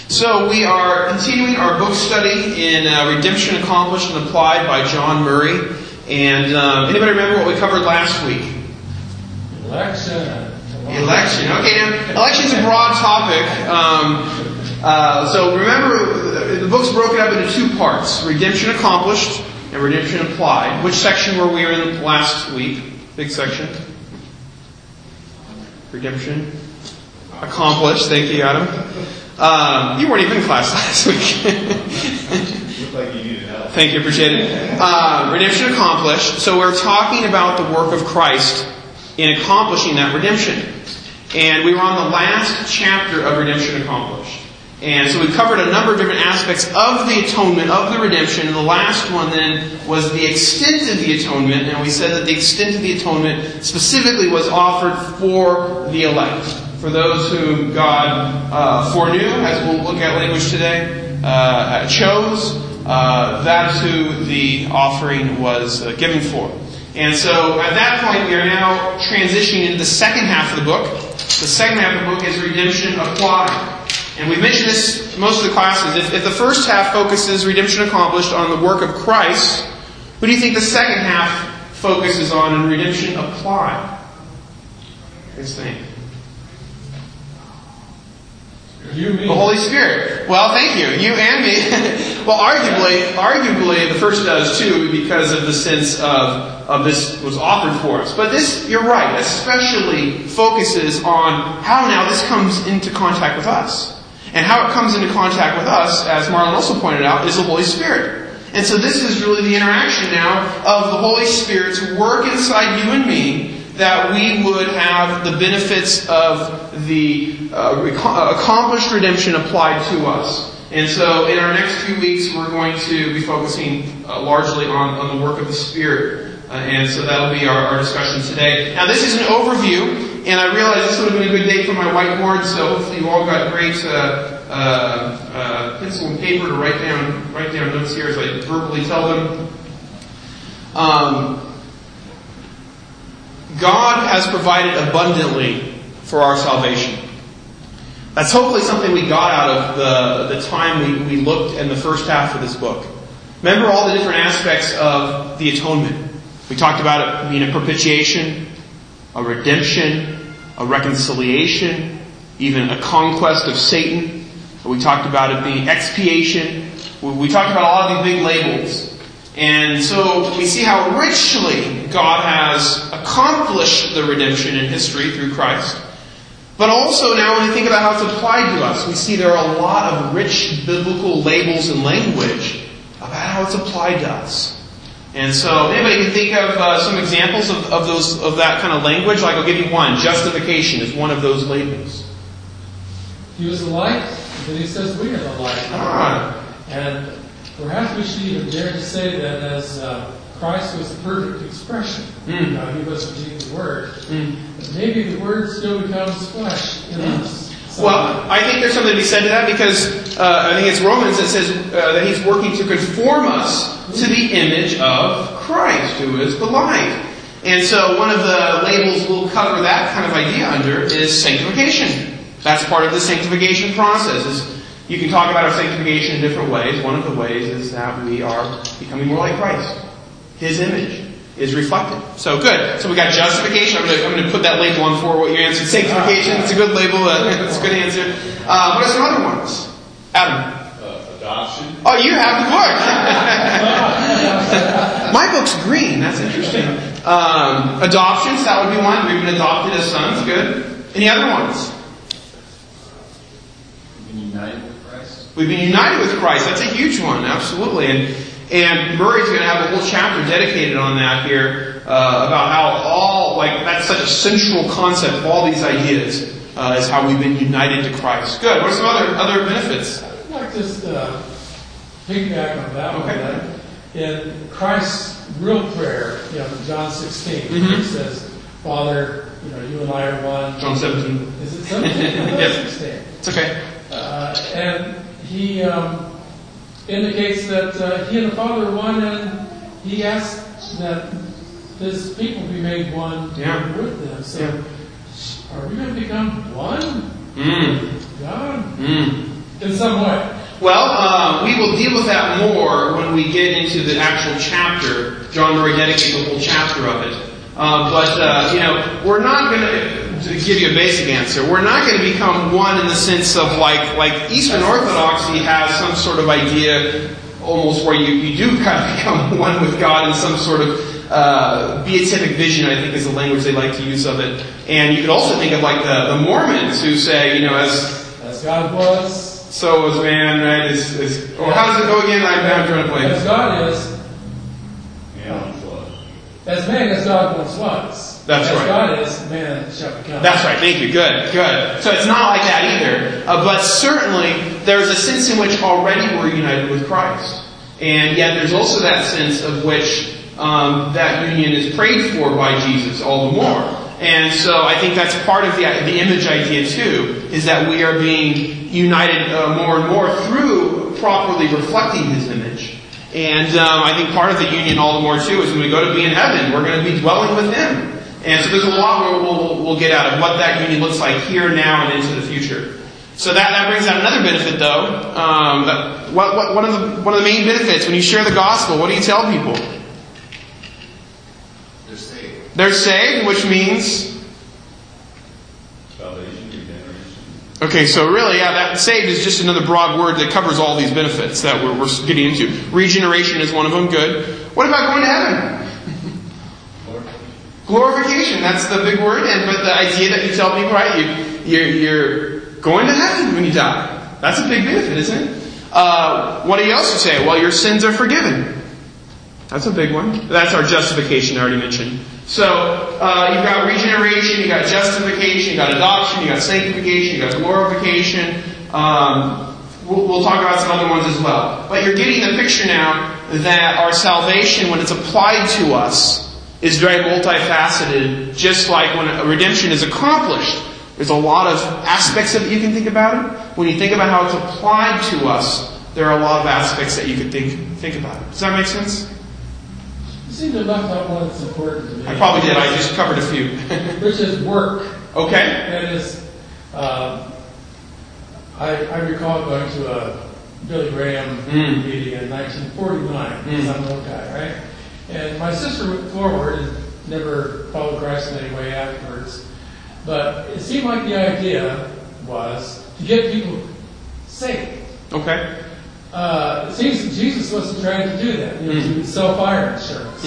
So we are continuing our book study in Redemption Accomplished and Applied by John Murray. And anybody remember what we covered last week? Election. Okay, now election is a broad topic. So remember, the book's broken up into two parts: Redemption Accomplished and Redemption Applied. Which section were we in last week? Big section. Redemption Accomplished. Thank you, Adam. You weren't even in class last week. Looked like you needed help. Thank you, appreciate it. Redemption Accomplished. So we're talking about the work of Christ in accomplishing that redemption. And we were on the last chapter of Redemption Accomplished. And so we covered a number of different aspects of the atonement, of the redemption. And the last one then was the extent of the atonement. And we said that the extent of the atonement specifically was offered for the elect. For those whom God foreknew, as we'll look at language today, chose, that's who the offering was given for. And so at that point we are now transitioning into the second half of the book. The second half of the book is Redemption Applied. And we mentioned this most of the classes. If the first half focuses Redemption Accomplished on the work of Christ, what do you think the second half focuses on in Redemption Applied? Let's think. You, me. The Holy Spirit. Well, thank you. You and me. Well, arguably, the first does too, because of the sense of this was offered for us. But this, you're right, especially focuses on how now this comes into contact with us. And how it comes into contact with us, as Marlon also pointed out, is the Holy Spirit. And so this is really the interaction now of the Holy Spirit's work inside you and me, that we would have the benefits of the accomplished redemption applied to us. And so in our next few weeks, we're going to be focusing largely on the work of the Spirit. And so that'll be our discussion today. Now this is an overview, and I realize this would have been a good day for my whiteboard, so hopefully you all got great pencil and paper to write down notes here as I verbally tell them. God has provided abundantly for our salvation. That's hopefully something we got out of the time we looked in the first half of this book. Remember all the different aspects of the atonement. We talked about it being a propitiation, a redemption, a reconciliation, even a conquest of Satan. We talked about it being expiation. We talked about a lot of these big labels. And so we see how richly God has accomplished the redemption in history through Christ. But also now when we think about how it's applied to us, we see there are a lot of rich biblical labels and language about how it's applied to us. And so anybody can think of some examples of that kind of language? Like I'll give you one. Justification is one of those labels. He was the light, and he says we are the light. And perhaps we should even dare to say that as Christ was the perfect expression. He wasn't the Word. But maybe the Word still becomes flesh in us. Well, I think there's something to be said to that because I think it's Romans that says that He's working to conform us to the image of Christ, who is the light. And so one of the labels we'll cover that kind of idea under is sanctification. That's part of the sanctification process. You can talk about our sanctification in different ways. One of the ways is that we are becoming more like Christ. His image is reflected. So good. So we got justification. I'm going to put that label on for what you answered. Sanctification. It's a good label. It's a good answer. What are some other ones? Adam. Adoption. Oh, you have the book. My book's green. That's interesting. Adoptions. That would be one. We've been adopted as sons. Good. Any other ones? United with Christ. We've been united with Christ. That's a huge one, absolutely. And Murray's going to have a whole chapter dedicated on that here about how that's such a central concept of all these ideas is how we've been united to Christ. Good. What are some other benefits? I'd like just piggyback on that one. Okay. In Christ's real prayer, in John 16, he says, Father, you and I are one. John 17. Is it 17? Yes. 16. It's okay. And he indicates that he and the Father are one, and he asks that his people be made one with them. So, are we going to become one? God? In some way. Well, we will deal with that more when we get into the actual chapter. John Murray dedicated the whole chapter of it. We're not going to give you a basic answer. We're not going to become one in the sense of like Eastern Orthodoxy has some sort of idea almost where you do kind of become one with God in some sort of beatific vision, I think is the language they like to use of it. And you could also think of like the Mormons who say, as God was, so was man, right? Or how does it go again? I'm trying to play. As God is, was. As man as God once was. That's right. As God is, man shall become. That's right. Thank you. Good. So it's not like that either. But certainly there's a sense in which already we're united with Christ. And yet there's also that sense of which that union is prayed for by Jesus all the more. And so I think that's part of the image idea too, is that we are being united more and more through properly reflecting His image. And I think part of the union all the more too is when we go to be in heaven, we're going to be dwelling with Him. And so there's a lot we'll get out of what that union looks like here, now, and into the future. So that brings out another benefit though. One of the main benefits when you share the gospel, what do you tell people? They're saved, which means Salvation, regeneration. Okay, so really, that saved is just another broad word that covers all these benefits that we're getting into. Regeneration is one of them. Good. What about going to heaven? Glorification. That's the big word. But the idea that you tell people, right? You're going to heaven when you die. That's a big benefit, isn't it? What do you also say? Well, your sins are forgiven. That's a big one. That's our justification I already mentioned. So, you've got regeneration, you've got justification, you've got adoption, you've got sanctification, you've got glorification. We'll talk about some other ones as well. But you're getting the picture now that our salvation, when it's applied to us, is very multifaceted, just like when a redemption is accomplished. There's a lot of aspects of it you can think about it. When you think about how it's applied to us, there are a lot of aspects that you could think about it. Does that make sense? You seem to have left out one that's important to me. I probably did. I just covered a few. Which is work. Okay. That is, I recall going to a Billy Graham meeting in 1949. Some old guy, right? And my sister went forward and never followed Christ in any way afterwards. But it seemed like the idea was to get people saved. Okay. It seems that Jesus wasn't trying to do that, to sell fire insurance.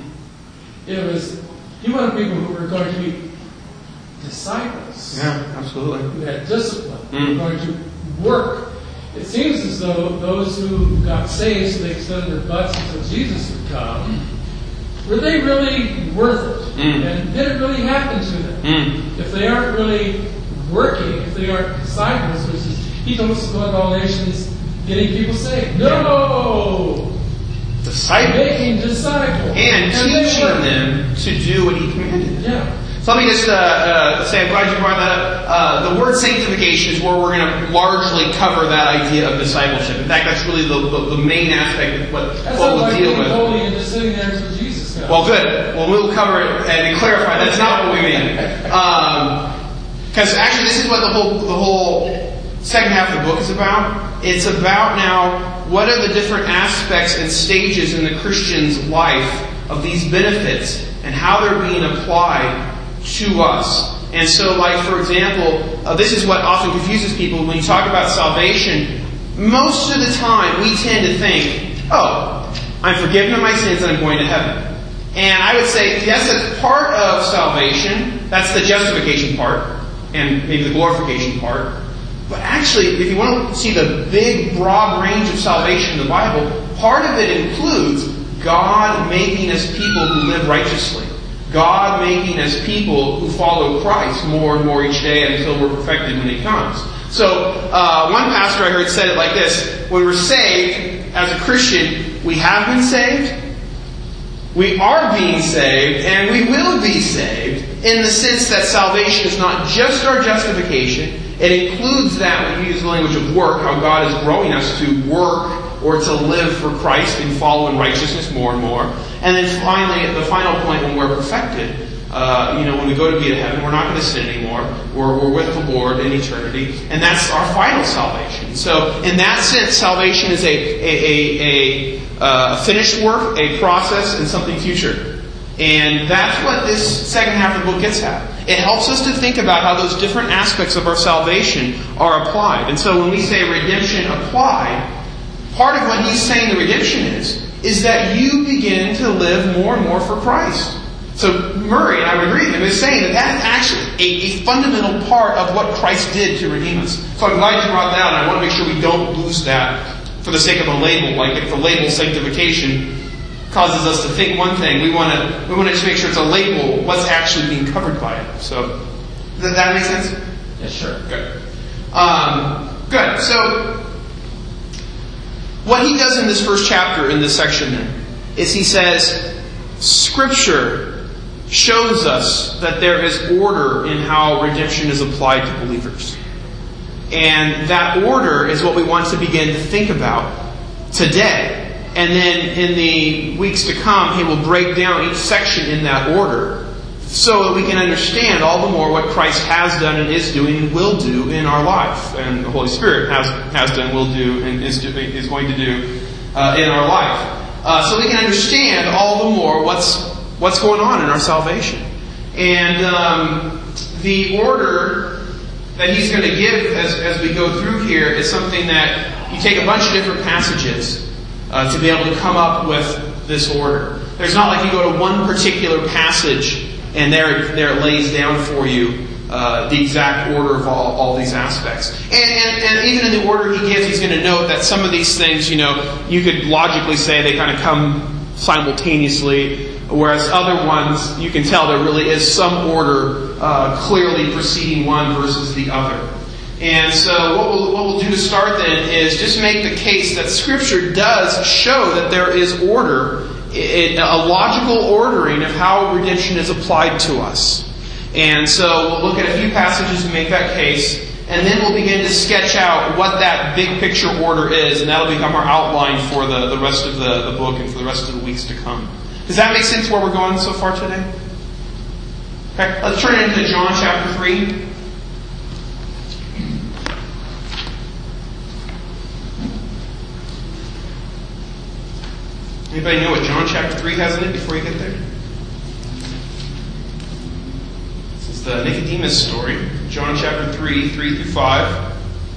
It was, he wanted people who were going to be disciples. Yeah, absolutely. Who had discipline, who were going to work. It seems as though those who got saved so they extended their butts until Jesus would come, were they really worth it? And did it really happen to them? If they aren't really working, if they aren't disciples, which is, he told us to go to all nations, getting people saved. No! Disciples. Making disciples. And teaching them to do what he commanded. Yeah. So let me just say, I'm glad you brought that up. The word sanctification is where we're going to largely cover that idea of discipleship. In fact, that's really the main aspect of what we'll deal with. Holy and just sitting there until Jesus comes. Well, good. Well, we'll cover it and clarify. That's not what we mean. Because actually, this is what the whole second half of the book is about. It's about now what are the different aspects and stages in the Christian's life of these benefits and how they're being applied to us. And so, like, for example, this is what often confuses people when you talk about salvation. Most of the time, we tend to think, oh, I'm forgiven of my sins and I'm going to heaven. And I would say, yes, that's part of salvation. That's the justification part. And maybe the glorification part. But actually, if you want to see the big, broad range of salvation in the Bible, part of it includes God making us people who live righteously. God making us people who follow Christ more and more each day until we're perfected when He comes. So, one pastor I heard said it like this: when we're saved, as a Christian, we have been saved, we are being saved, and we will be saved, in the sense that salvation is not just our justification. It includes that, when you use the language of work, how God is growing us to work or to live for Christ and follow in righteousness more and more. And then finally, at the final point, when we're perfected, when we go to be in heaven, we're not going to sin anymore. We're with the Lord in eternity. And that's our final salvation. So in that sense, salvation is a finished work, a process, and something future. And that's what this second half of the book gets at. It helps us to think about how those different aspects of our salvation are applied. And so when we say redemption applied, part of what he's saying the redemption is that you begin to live more and more for Christ. So Murray, and I would agree with him, is saying that that's actually a fundamental part of what Christ did to redeem us. So I'm glad you brought that out, and I want to make sure we don't lose that for the sake of a label. Like if the label sanctification causes us to think one thing, we want to just make sure it's a label, what's actually being covered by it. So, does that make sense? Yeah, sure. Good. Good. So, what he does in this first chapter, in this section then, is he says, Scripture shows us that there is order in how redemption is applied to believers. And that order is what we want to begin to think about today. And then in the weeks to come, he will break down each section in that order so that we can understand all the more what Christ has done and is doing and will do in our life. And the Holy Spirit has done, will do, and is going to do in our life. So we can understand all the more what's going on in our salvation. And the order that he's going to give as we go through here is something that you take a bunch of different passages to be able to come up with this order. There's not like you go to one particular passage and there it lays down for you the exact order of all these aspects. And even in the order he gives, he's going to note that some of these things, you could logically say they kind of come simultaneously, whereas other ones, you can tell there really is some order clearly preceding one versus the other. And so what we'll do to start then is just make the case that Scripture does show that there is order, a logical ordering of how redemption is applied to us. And so we'll look at a few passages to make that case, and then we'll begin to sketch out what that big picture order is, and that'll become our outline for the rest of the book and for the rest of the weeks to come. Does that make sense where we're going so far today? Okay, let's turn into John chapter 3. Anybody know what John chapter 3 has in it before you get there? This is the Nicodemus story. John chapter 3, 3 through 5.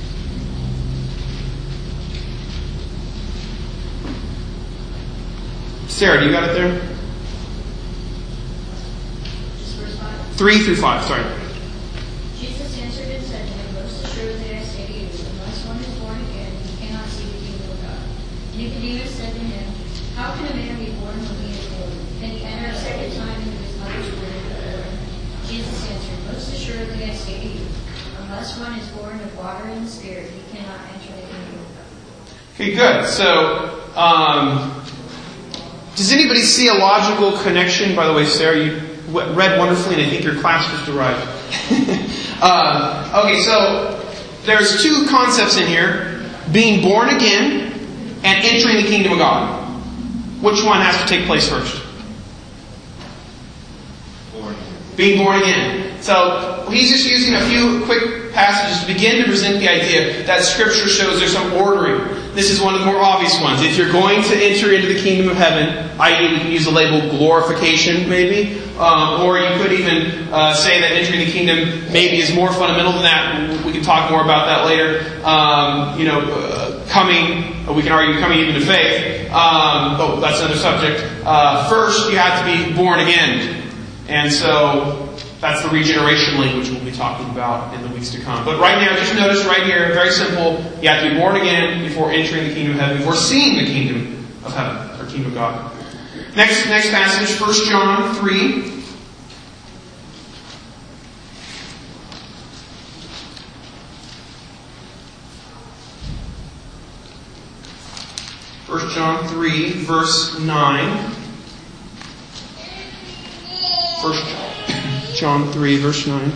Sarah, do you got it there? Just verse 5? 3 through 5, sorry. Jesus answered and said to him, Most assuredly I say to you, unless one is born again, he cannot see the kingdom of God. Nicodemus said to him, How can a man be born when he is old? Can he enter a second time into his mother's womb? Jesus answered, Most assuredly I say to you, unless one is born of water and the Spirit, he cannot enter the kingdom of God. Okay, good. So, does anybody see a logical connection? By the way, Sarah, you read wonderfully, and I think your class just arrived. Okay, so there's two concepts in here: being born again and entering the kingdom of God. Which one has to take place first? Being born again. So he's just using a few quick passages to begin to present the idea that Scripture shows there's some ordering. This is one of the more obvious ones. If you're going to enter into the kingdom of heaven, i.e. we can use the label glorification maybe, or you could even say that entering the kingdom maybe is more fundamental than that. We can talk more about that later. We can argue coming even to faith, but that's another subject. First, you have to be born again. And so that's the regeneration language we'll be talking about in the weeks to come. But right now, just notice right here, very simple, you have to be born again before entering the kingdom of heaven, before seeing the kingdom of heaven, or kingdom of God. Next passage, 1 John 3. John 3, verse 9. 1 John 3, verse 9.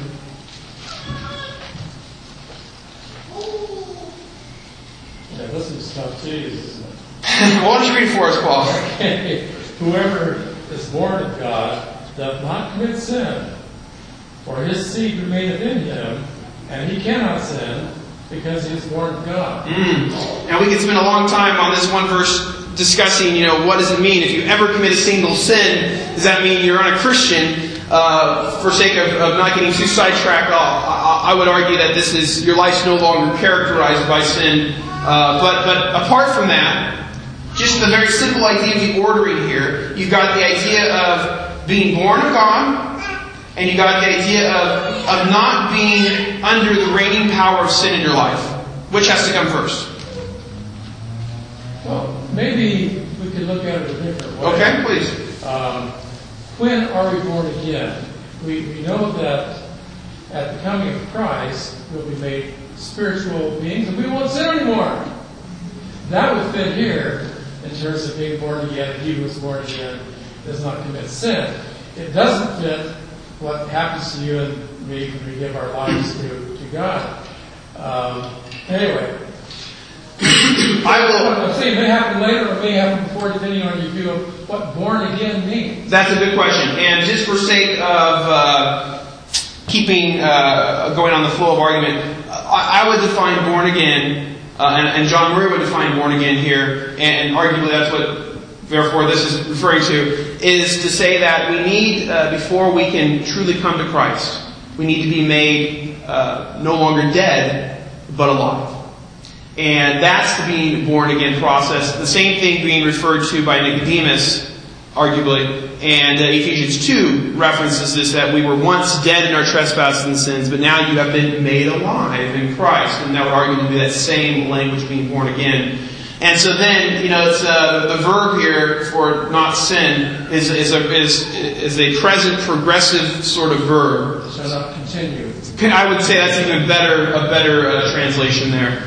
Yeah, this is tough too. Why don't you read it for us, Paul? Okay. Whoever is born of God doth not commit sin, for his seed remaineth in him, and he cannot sin, because he is born of God. Now we could spend a long time on this one verse discussing, what does it mean? If you ever commit a single sin, does that mean you're not a Christian? For sake of not getting too sidetracked, I would argue that your life's no longer characterized by sin. But apart from that, just the very simple idea of the ordering here, you've got the idea of being born of God, and you've got the idea of not being under the reigning power of sin in your life. Which has to come first? Well, maybe we could look at it a different way. Okay, please. When are we born again? We know that at the coming of Christ, we'll be made spiritual beings and we won't sin anymore. That would fit here in terms of being born again. He who was born again does not commit sin. It doesn't fit what happens to you and me when we give our lives to God. Anyway, I'm saying it may happen later or it may happen before, depending on your view of what born again means. That's a good question. And just for sake of keeping going on the flow of argument, I would define born again, and John Murray would define born again here, and arguably that's what, therefore, this is referring to, is to say that we need, before we can truly come to Christ, we need to be made no longer dead, but alive. And that's the being born again process. The same thing being referred to by Nicodemus, arguably. And Ephesians 2 references this, that we were once dead in our trespasses and sins, but now you have been made alive in Christ. And that would arguably be that same language, being born again. And so then, it's the verb here for not sin is a present progressive sort of verb. Shall not continue. I would say that's even a better translation there.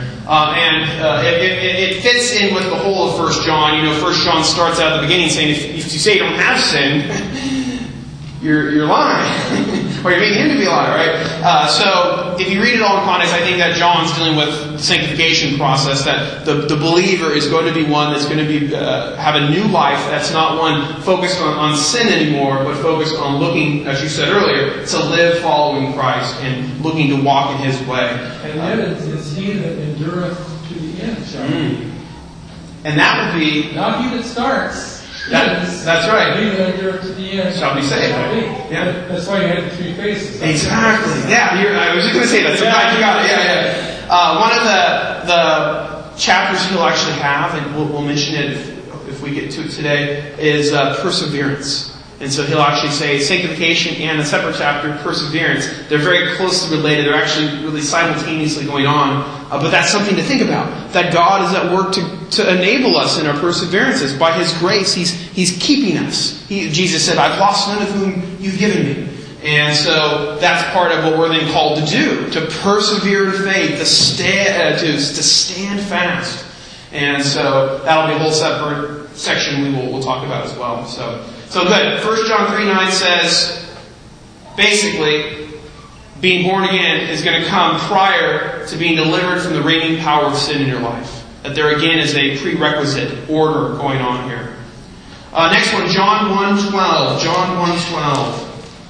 It fits in with the whole of 1 John. 1 John starts out at the beginning saying, if you say you don't have sin, you're lying. Or you're making him to be a liar, right? So, if you read it all in context, I think that John's dealing with the sanctification process, that the believer is going to be one that's going to be have a new life that's not one focused on sin anymore, but focused on looking, as you said earlier, to live following Christ and looking to walk in His way. And then it is he that endureth to the end, shall be. And that would be... Not he that starts. That's right. He that endureth to the end shall be saved. Yeah. That's why you had the three faces. Exactly. Yeah, I was just going to say that. So glad you got it. Yeah. One of the chapters he'll actually have, and we'll mention it if we get to it today, is perseverance. And so he'll actually say sanctification and a separate chapter, perseverance. They're very closely related. They're actually really simultaneously going on. But that's something to think about. That God is at work to enable us in our perseverances. By His grace, He's keeping us. Jesus said, I've lost none of whom you've given me. And so that's part of what we're then called to do. To persevere in faith. To stand fast. And so that'll be a whole separate section we'll talk about as well. So good. 1 John 3:9 says, basically, being born again is going to come prior to being delivered from the reigning power of sin in your life. That there again is a prerequisite order going on here. Next one, John 1:12. John 1:12.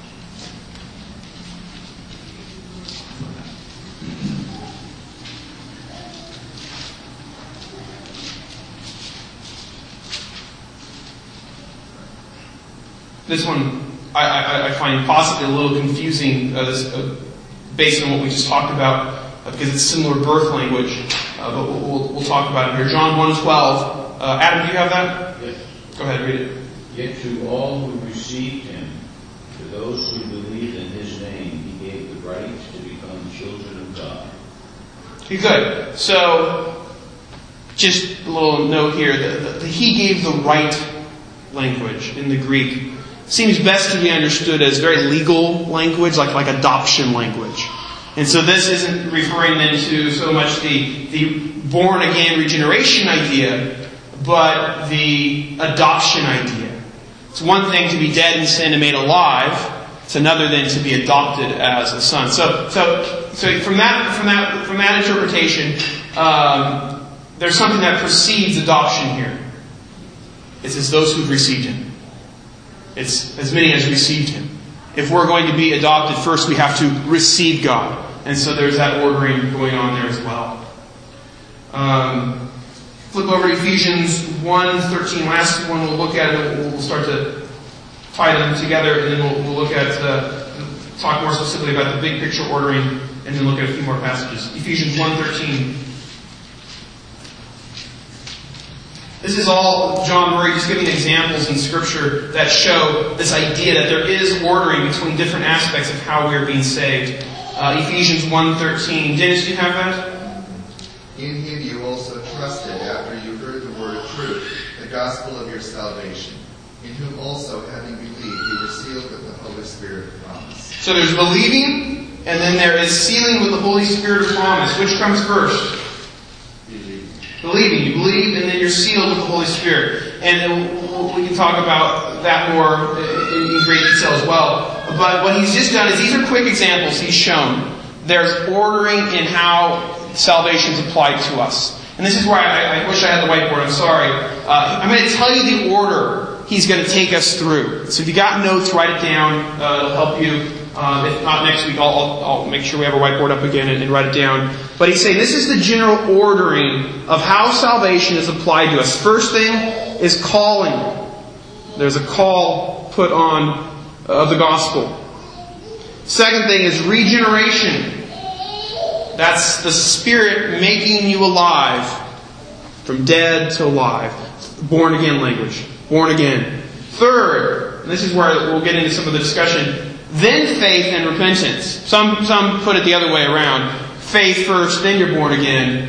This one I find possibly a little confusing based on what we just talked about because it's similar birth language. But we'll talk about it here. John 1:12. Adam, do you have that? Yes. Go ahead, read it. Yet to all who received Him, to those who believed in His name, He gave the right to become children of God. Okay, good. So, just a little note here. He gave the right language in the Greek. Seems best to be understood as very legal language, like adoption language. And so this isn't referring then to so much the born-again regeneration idea, but the adoption idea. It's one thing to be dead in sin and made alive. It's another than to be adopted as a son. So from that interpretation, there's something that precedes adoption here. It says those who've received Him. It's as many as received Him. If we're going to be adopted, first we have to receive God. And so there's that ordering going on there as well. Flip over to Ephesians 1:13. Last one we'll look at, and we'll start to tie them together, and then we'll look at, talk more specifically about the big picture ordering, and then look at a few more passages. Ephesians 1:13. This is all John Murray just giving examples in Scripture that show this idea that there is ordering between different aspects of how we are being saved. Ephesians 1:13. Dennis, do you have that? In Him you also trusted after you heard the word of truth, the gospel of your salvation, in whom also, having believed, you were sealed with the Holy Spirit of promise. So there's believing, and then there is sealing with the Holy Spirit of promise. Which comes first? Believing. You believe, and then you're sealed with the Holy Spirit. And we can talk about that more in great detail as well. But what he's just done is, these are quick examples he's shown. There's ordering in how salvation is applied to us. And this is where I wish I had the whiteboard. I'm sorry. I'm going to tell you the order he's going to take us through. So if you got notes, write it down. It'll help you. If not next week, I'll make sure we have a whiteboard up again and write it down. But he's saying this is the general ordering of how salvation is applied to us. First thing is calling. There's a call put on of the gospel. Second thing is regeneration. That's the Spirit making you alive. From dead to alive. Born again language. Born again. Third, and this is where we'll get into some of the discussion, then faith and repentance. Some put it the other way around. Faith first, then you're born again.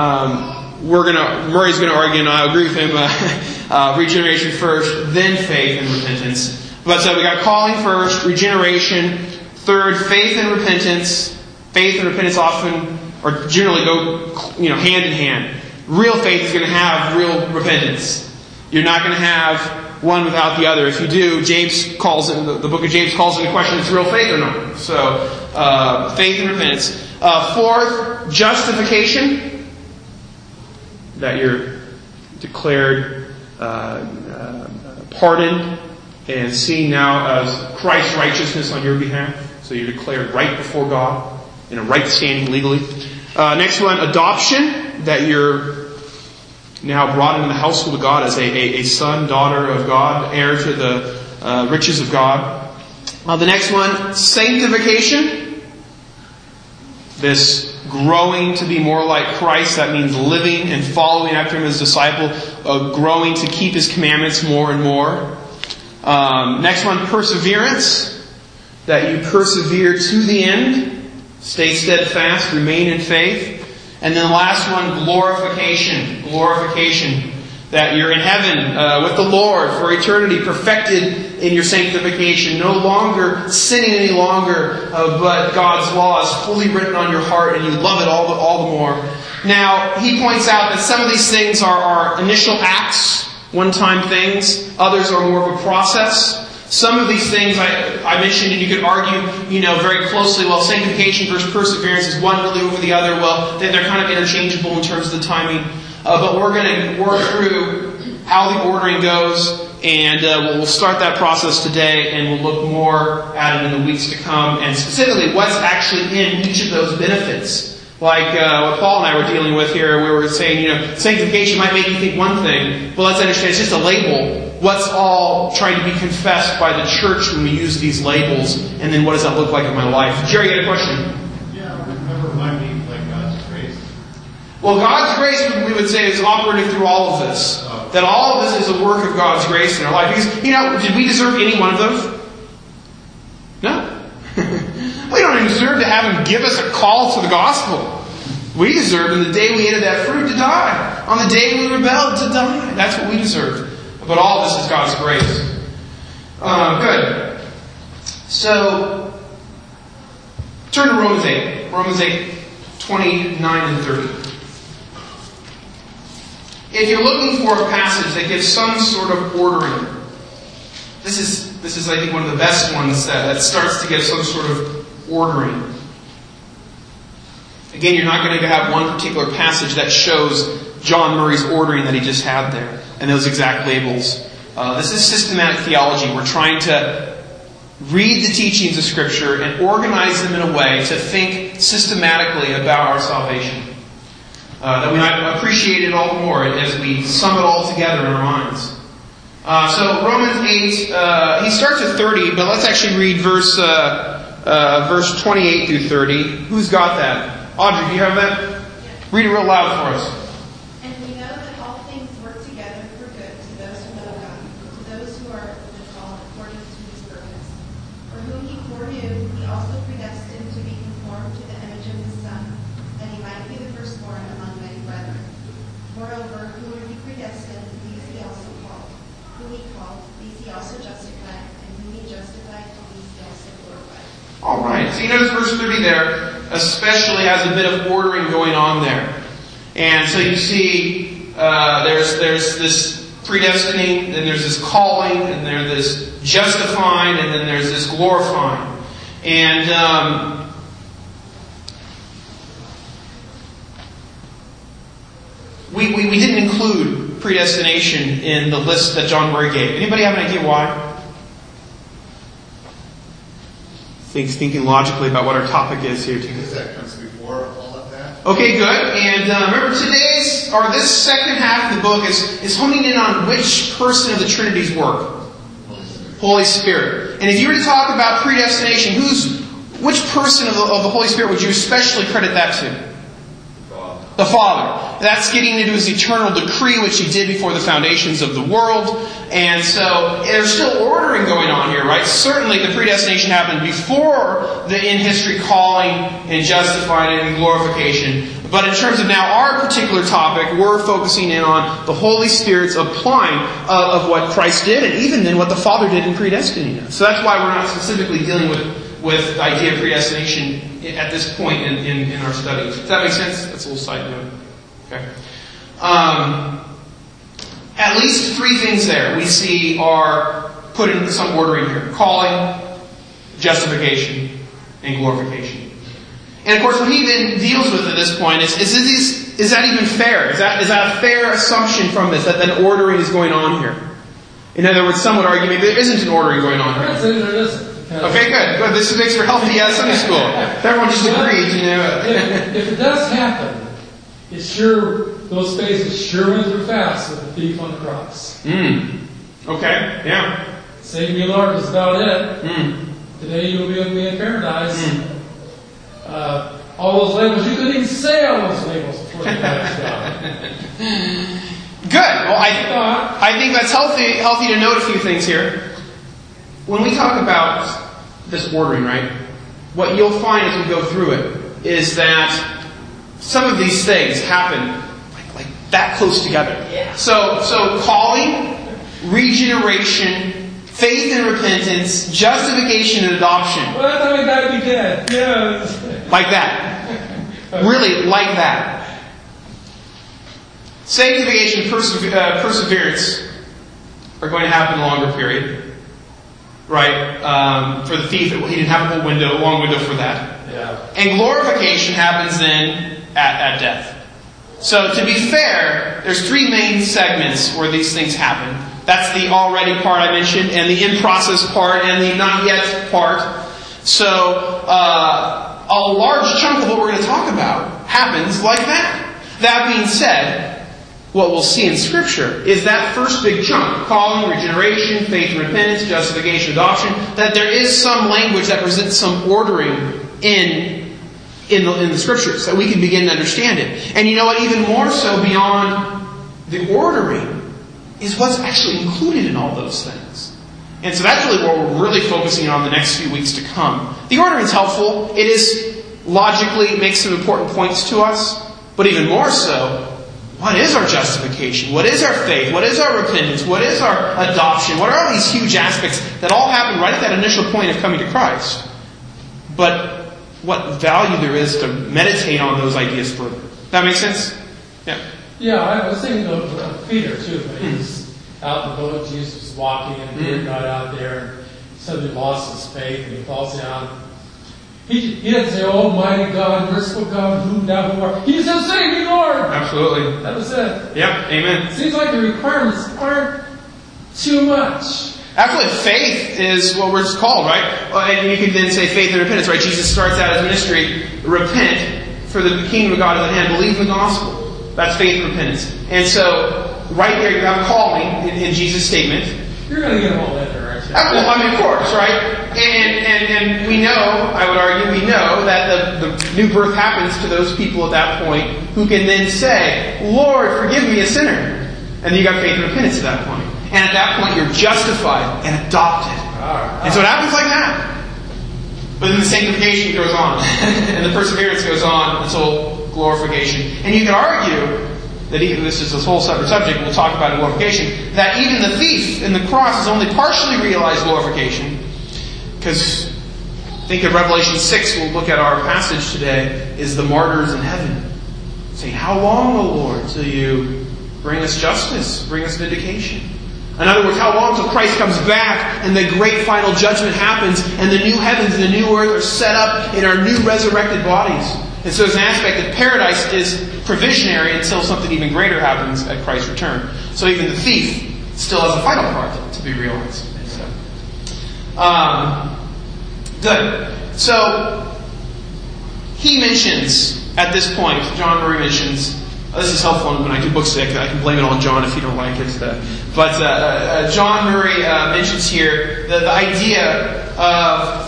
Murray's going to argue, and I agree with him, regeneration first, then faith and repentance. But so we got calling first, regeneration, third, faith and repentance. Faith and repentance often, or generally go, hand in hand. Real faith is going to have real repentance. You're not going to have one without the other. If you do, James calls it, the book of James calls into question, it's real faith or not. So, faith and repentance. Fourth, justification. That you're declared pardoned and seen now as Christ's righteousness on your behalf. So you're declared right before God, in a right standing legally. Next one, adoption. That you're now brought into the household of God as a son, daughter of God, heir to the riches of God. The next one, sanctification. This growing to be more like Christ. That means living and following after Him as a disciple. Growing to keep His commandments more and more. Next one, perseverance. That you persevere to the end. Stay steadfast. Remain in faith. And then the last one, glorification. Glorification. That you're in heaven with the Lord for eternity, perfected in your sanctification. No longer sinning any longer, but God's law is fully written on your heart and you love it all the more. Now, he points out that some of these things are initial acts, one-time things. Others are more of a process. Some of these things I mentioned, and you could argue, very closely, well, sanctification versus perseverance, is one really over the other? Well, they're kind of interchangeable in terms of the timing. But we're going to work through how the ordering goes, and we'll start that process today, and we'll look more at it in the weeks to come, and specifically what's actually in each of those benefits. Like what Paul and I were dealing with here, we were saying, sanctification might make you think one thing, but let's understand it's just a label. What's all trying to be confessed by the church when we use these labels, and then what does that look like in my life? Jerry, you had a question? Yeah, remember remind me like God's grace. Well, God's grace, we would say, is operative through all of this. That all of this is a work of God's grace in our life. Because, did we deserve any one of those? No. We don't even deserve to have Him give us a call to the gospel. We deserve, on the day we ate that fruit, to die. On the day we rebelled, to die. That's what we deserve. But all of this is God's grace. Good. So, turn to Romans 8. Romans 8, 29 and 30. If you're looking for a passage that gives some sort of ordering, this is I think one of the best ones that starts to give some sort of ordering. Again, you're not going to have one particular passage that shows John Murray's ordering that he just had there, and those exact labels. This is systematic theology. We're trying to read the teachings of Scripture and organize them in a way to think systematically about our salvation. That we might appreciate it all the more as we sum it all together in our minds. So Romans 8, he starts at 30, but let's actually read verse 28 through 30. Who's got that? Audrey, do you have that? Yes. Read it real loud for us. And we know that all things work together for good to those who love God, to those who are the called according to His purpose. For whom He foreknew, He also predestined to be conformed to the image of His Son, that He might be the firstborn among many brethren. Moreover, whom He predestined, these He also called. Whom He called, these He also justified, and whom He justified, these He also glorified. All right. So you notice verse 30 there especially has a bit of ordering going on there. And so you see there's this predestining, then there's this calling, and there's this justifying, and then there's this glorifying. And we didn't include predestination in the list that John Murray gave. Anybody have an idea why? Thinking logically about what our topic is here. Because that comes before all of that. Okay, good. And remember this second half of the book is honing in on which person of the Trinity's work? Holy Spirit. And if you were to talk about predestination, which person of the Holy Spirit would you especially credit that to? The Father. That's getting into His eternal decree, which He did before the foundations of the world. And so there's still ordering going on here, right? Certainly the predestination happened before the in-history calling and justifying and glorification. But in terms of now our particular topic, we're focusing in on the Holy Spirit's applying of what Christ did, and even then what the Father did in predestining us. So that's why we're not specifically dealing with the idea of predestination at this point in our study. Does that make sense? That's a little side note. Okay. At least three things there we see are put in some ordering here. Calling, justification, and glorification. And of course what he then deals with at this point is that even fair? Is that a fair assumption from this, that an ordering is going on here? In other words, some would argue maybe there isn't an ordering going on here. There isn't. Okay, good. This makes for healthy Sunday school. Everyone just agrees, If it does happen, it's sure, those phases sure went through fast with the thief on the cross. Okay, yeah. Save me, Lord, is about it. Today you will be with me in paradise. All those labels, you couldn't even say all those labels before you got God. Good. Well, I think that's healthy to note a few things here. When we talk about this ordering, right, what you'll find as we go through it is that some of these things happen like that close together. Yeah. So calling, regeneration, faith and repentance, justification and adoption. Well, that's how we got to be dead. Yeah. Like that. Really, like that. Sanctification, perseverance are going to happen in a longer period. Right? For the thief, he didn't have a long window for that. Yeah. And glorification happens then at death. So to be fair, there's three main segments where these things happen. That's the already part I mentioned, and the in-process part, and the not yet part. So a large chunk of what we're going to talk about happens like that. That being said, what we'll see in Scripture is that first big chunk, calling, regeneration, faith and repentance, justification, adoption, that there is some language that presents some ordering in the Scriptures, that we can begin to understand it. And you know what, even more so beyond the ordering is what's actually included in all those things. And so that's really what we're really focusing on the next few weeks to come. The ordering is helpful. It is logically makes some important points to us, but even more so, what is our justification? What is our faith? What is our repentance? What is our adoption? What are all these huge aspects that all happen right at that initial point of coming to Christ? But what value there is to meditate on those ideas further. That make sense? Yeah. Yeah, I was thinking of Peter too. He was out in the boat, Jesus was walking, and Peter got out there and suddenly lost his faith and he falls down. He didn't say, Almighty God, merciful God, whom thou art. He said, save me, Lord! Absolutely. That was it. Yep, amen. It seems like the requirements aren't Too much. Actually, faith is what we're called, right? And you can then say faith and repentance, right? Jesus starts out his ministry, repent, for the kingdom of God is at hand. Believe in the gospel. That's faith and repentance. And so, right there you have calling in Jesus' statement. You're going to get them all in there, aren't you? Well, I mean, of course, right? And we know, I would argue, we know that the new birth happens to those people at that point who can then say, Lord, forgive me, a sinner. And then you got faith and repentance at that point. And at that point, you're justified and adopted. And so it happens like that. But then the sanctification goes on. And the perseverance goes on until glorification. And you can argue that even this is a whole separate subject, we'll talk about in glorification, that even the thief in the cross is only partially realized glorification. Because think of Revelation 6, we'll look at our passage today, is the martyrs in heaven. Saying, how long, O Lord, till you bring us justice, bring us vindication? In other words, how long till Christ comes back and the great final judgment happens and the new heavens and the new earth are set up in our new resurrected bodies? And so there's an aspect that paradise is provisionary until something even greater happens at Christ's return. So even the thief still has a final part to be realized. Good. So he mentions at this point, John Murray mentions, this is helpful when I do books today, I can blame it on John if you don't like it. But John Murray mentions here the idea of,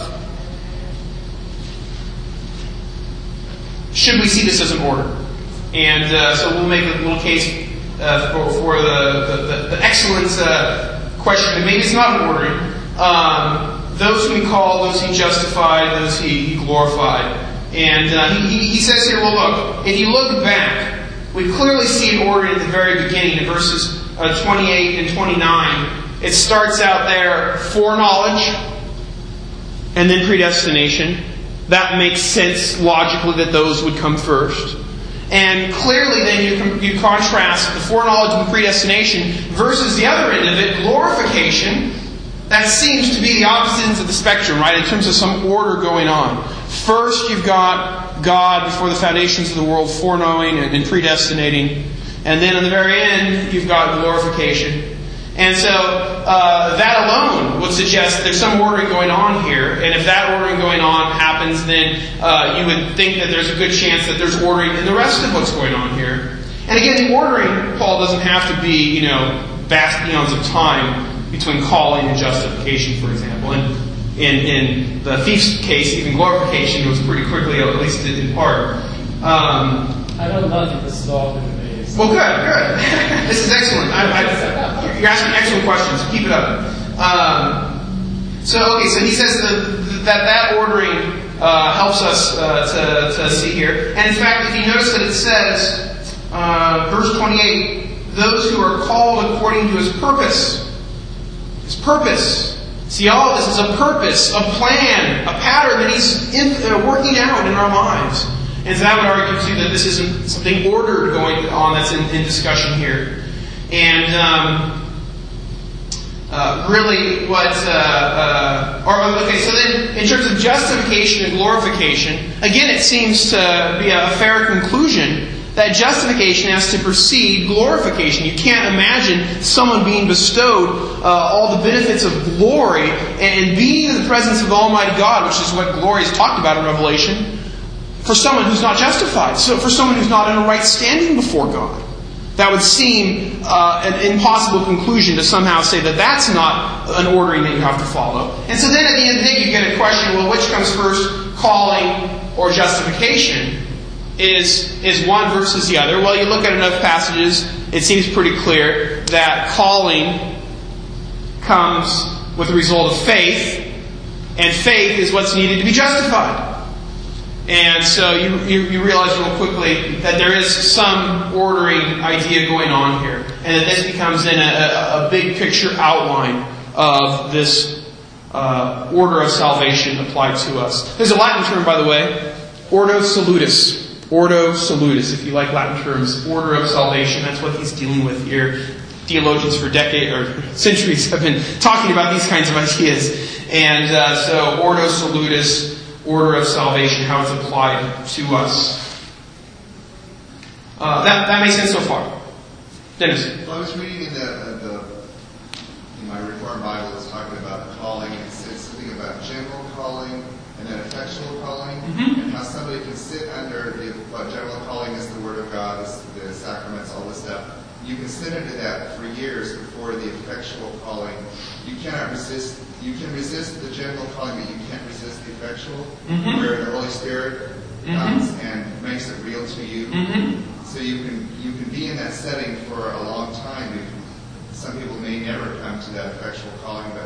should we see this as an order? And so we'll make a little case for the excellent question that maybe it's not an ordering. Those whom he called, those he justified, those he glorified. And he says here, well look, if you look back, we clearly see an order at the very beginning in verses 28 and 29. It starts out there, foreknowledge, and then predestination. That makes sense logically that those would come first. And clearly then you contrast the foreknowledge and the predestination versus the other end of it, glorification. That seems to be the opposite ends of the spectrum, right? In terms of some order going on. First, you've got God before the foundations of the world foreknowing and predestinating. And then on the very end, you've got glorification. And so that alone would suggest that there's some ordering going on here. And if that ordering going on happens, then you would think that there's a good chance that there's ordering in the rest of what's going on here. And again, the ordering, Paul, doesn't have to be, vast eons of time between calling and justification, for example. And in the thief's case, even glorification goes pretty quickly, at least in part. I don't love that this is all going to be. Well, good. This is excellent. You're asking excellent questions. Keep it up. So he says that ordering helps us to see here. And in fact, if you notice that it says, verse 28, those who are called according to His purpose. His purpose. See, all of this is a purpose, a plan, a pattern that He's working out in our lives. And so I would argue, too, that this isn't something ordered going on that's in discussion here. And really what... so then, in terms of justification and glorification, again, it seems to be a fair conclusion that justification has to precede glorification. You can't imagine someone being bestowed all the benefits of glory and being in the presence of Almighty God, which is what glory is talked about in Revelation, for someone who's not justified. So for someone who's not in a right standing before God. That would seem an impossible conclusion to somehow say that that's not an ordering that you have to follow. And so then at the end of the day you get a question, well, which comes first, calling or justification? Is one versus the other? Well, you look at enough passages, it seems pretty clear that calling comes with the result of faith, and faith is what's needed to be justified. And so you realize real quickly that there is some ordering idea going on here, and that this becomes then a big picture outline of this order of salvation applied to us. There's a Latin term, by the way, Ordo Salutis. Ordo Salutis, if you like Latin terms, order of salvation. That's what he's dealing with here. Theologians for decades or centuries have been talking about these kinds of ideas. And so Ordo Salutis, order of salvation, how it's applied to us. That makes sense so far. Dennis? Well, I was reading in the in my Reformed Bible, it's talking about calling. It's something about general calling and then effectual calling, and how somebody can sit under what general calling is the Word of God, is the sacraments, all this stuff. You can sit under that for years before the effectual calling. You cannot resist. You can resist the general calling, but you can't resist the effectual, where the Holy Spirit comes and makes it real to you. So you can be in that setting for a long time. Some people may never come to that effectual calling, but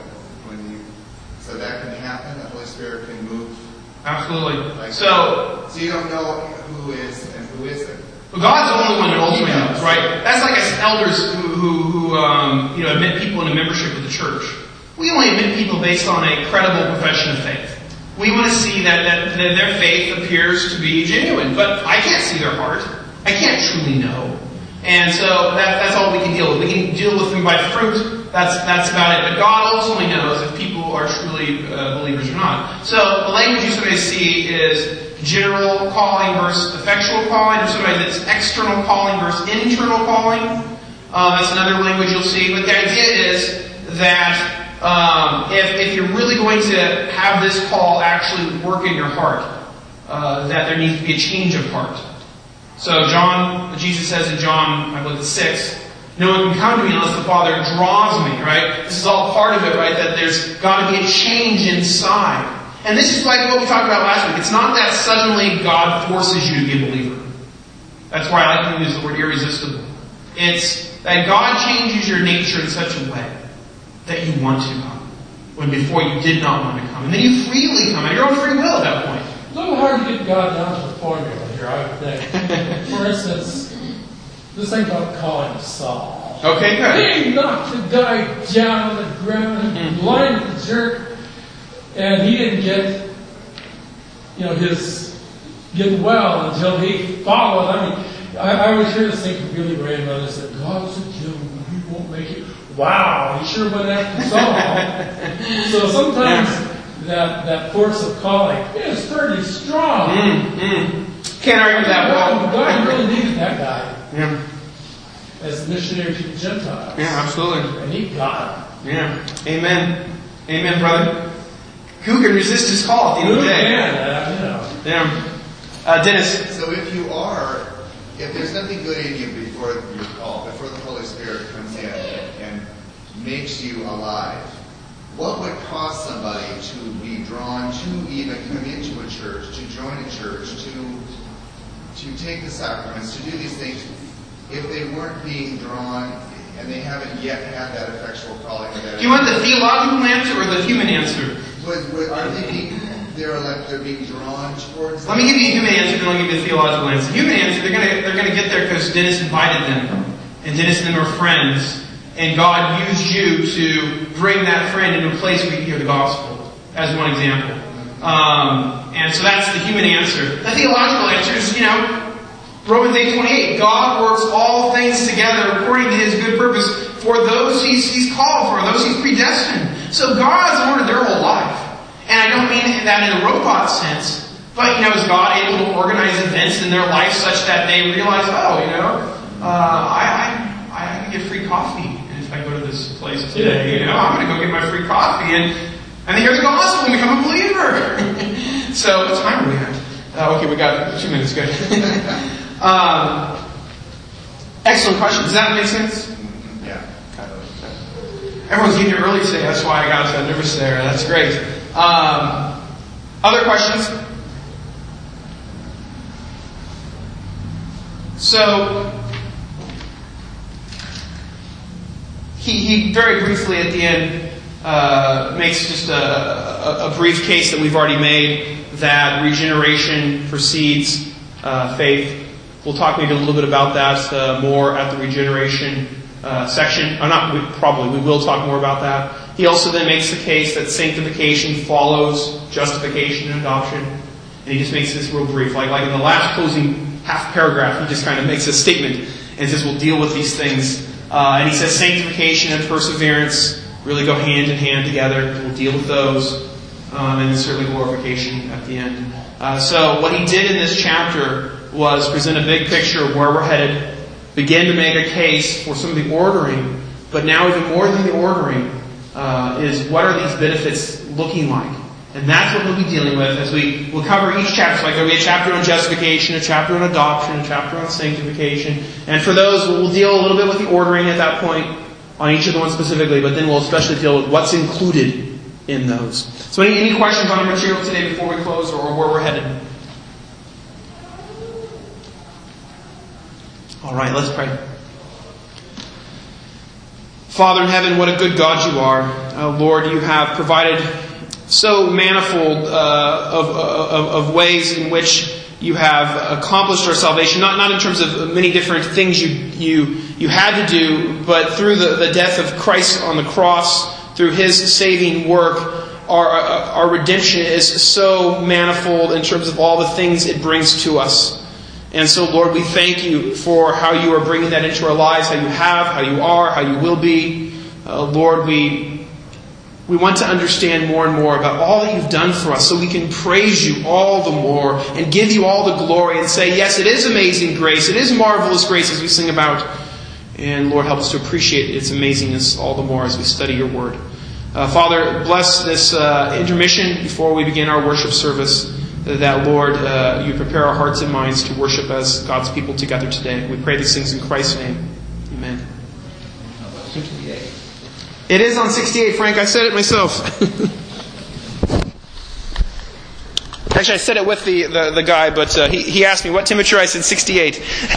so that can happen. The Holy Spirit can move. Absolutely. So you don't know who is and who isn't. But God's the only one that ultimately knows, right? That's like as elders who admit people into membership of the church. We only admit people based on a credible profession of faith. We want to see that their faith appears to be genuine, but I can't see their heart. I can't truly know. And so that's all we can deal with. We can deal with them by fruit. That's about it. But God ultimately knows if people are truly believers or not. So the language you sometimes see is general calling versus effectual calling, or somebody that's external calling versus internal calling. That's another language you'll see. But the idea is that if you're really going to have this call actually work in your heart, that there needs to be a change of heart. So Jesus says in John, I believe it's 6, no one can come to me unless the Father draws me, right? This is all part of it, right? That there's got to be a change inside. And this is like what we talked about last week. It's not that suddenly God forces you to be a believer. That's why I like to use the word irresistible. It's that God changes your nature in such a way that you want to come, when before you did not want to come. And then you freely come, at your own free will at that point. It's a little hard to get God down to the formula here, I would think. For instance, this thing about calling Saul. Okay, good. He knocked the guy down on the ground and blinded the jerk, and he didn't get, get well until he followed. I mean, I always hear this thing from Billy Graham and others that God's a gentleman, he won't make it. Wow, he sure went after Saul. So sometimes that force of calling is pretty strong. Can't argue with that. God really needed that guy. Yeah. As a missionary to the Gentiles. Yeah, absolutely. And he got him. Yeah. Amen. Amen, brother. Who can resist his call at the end of the day? Yeah. Dennis. So if there's nothing good in you before you're called, before the Holy Spirit comes in and makes you alive, what would cause somebody to be drawn to even come into a church, to join a church, to take the sacraments, to do these things, if they weren't being drawn and they haven't yet had that effectual calling? Do you want the theological answer or the human answer? They're being drawn towards. Let me give you a human answer, then I'll give you a theological answer. Human answer, they're going to get there because Dennis invited them, and Dennis and them are friends, and God used you to bring that friend into a place where you hear the gospel, as one example. And so that's the human answer. The theological answer is, Romans 8:28. God works all things together according to His good purpose for those He's called for, those He's predestined. So God has ordered their whole life. And I don't mean that in a robot sense, but, is God able to organize events in their life such that they realize, I can get free coffee if I go to this place today, I'm going to go get my free coffee and hear the gospel and become a believer. So, what time are we at? Okay, we got 2 minutes, good. Excellent question. Does that make sense? Yeah. Everyone's getting here early today, that's why I got so nervous there. That's great. Other questions? So, he very briefly at the end makes just a brief case that we've already made, that regeneration precedes faith. We'll talk maybe a little bit about that more at the regeneration section. We will talk more about that. He also then makes the case that sanctification follows justification and adoption. And he just makes this real brief. Like in the last closing half paragraph, he just kind of makes a statement and says we'll deal with these things. And he says sanctification and perseverance really go hand in hand together. We'll deal with those. And then certainly glorification at the end. So what he did in this chapter was present a big picture of where we're headed, begin to make a case for some of the ordering, but now even more than the ordering, is what are these benefits looking like? And that's what we'll be dealing with as we'll cover each chapter. So like there'll be a chapter on justification, a chapter on adoption, a chapter on sanctification. And for those, we'll deal a little bit with the ordering at that point on each of the ones specifically, but then we'll especially deal with what's included in those. So any questions on the material today before we close, or where we're headed? All right, let's pray. Father in heaven, what a good God you are. Lord, you have provided so manifold of ways in which you have accomplished our salvation, not in terms of many different things you had to do, but through the death of Christ on the cross, through His saving work, our redemption is so manifold in terms of all the things it brings to us. And so, Lord, we thank you for how you are bringing that into our lives, how you have, how you are, how you will be. Lord, we want to understand more and more about all that you've done for us so we can praise you all the more and give you all the glory and say, yes, it is amazing grace. It is marvelous grace as we sing about. And Lord, help us to appreciate its amazingness all the more as we study your word. Father, bless this intermission before we begin our worship service, that, Lord, you prepare our hearts and minds to worship as God's people together today. We pray these things in Christ's name. Amen. It is on 68, Frank. I said it myself. Actually, I said it with the guy, but he asked me what temperature. I said 68.